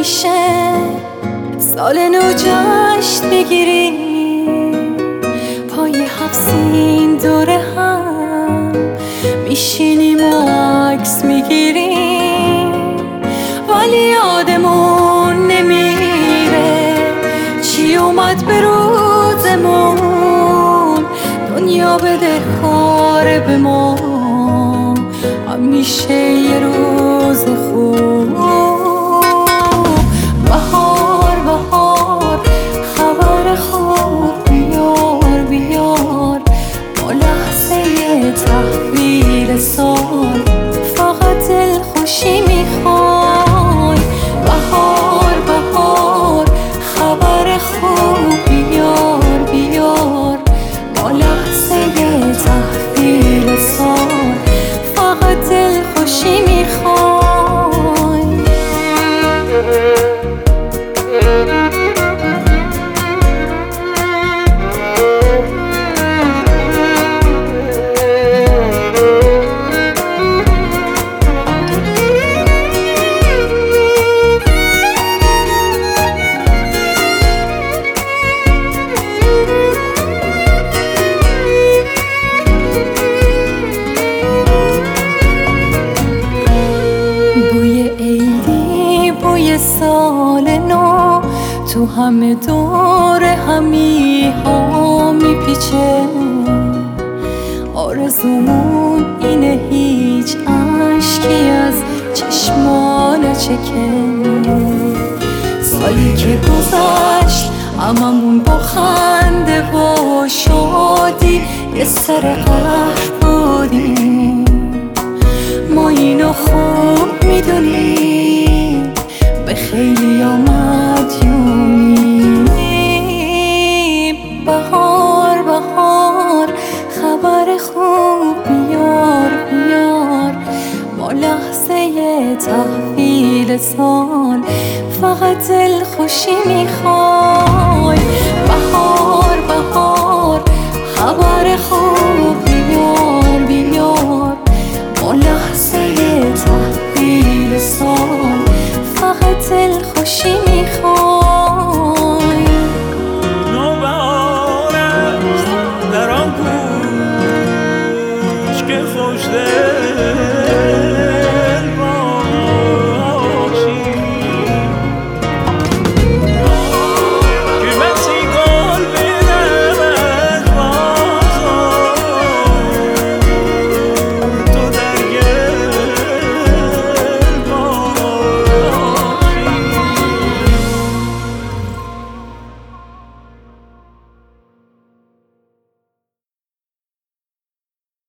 میشه سال نو جشن بگیریم، پای حفظین دور هم میشینیم و عکس میگیریم، ولی یادمون نمیره چی اومد به روزمون. دنیا بده کار به ما همیشه یه روز خوب. بهار بهار خبر خوب بیار بیار، با لحظه تحویل سال فقط دلخوشی میخوای. بهار بهار خبر خوب بیار بیار، با لحظه تحویل سال فقط دلخوشی میخوای. سال نو تو همه دور همی ها میپیچه، آرزومون اینه هیچ عشقی از چشما نچکه. سالی که گذشت هممون با خنده و شادی یه سر قهر بودیم، ما اینو خوب میدونیم به خیلی مدیونیم. بهار بهار خبر خوب بیار بیار، با لحظه تحویل سال فقط دلخوشی میخوای. بهار بهار خبر خوب بیار بیار، با لحظه تحویل سال فقط دلخوشی میخوای. نوبهار است در آن کوچ که خوش دل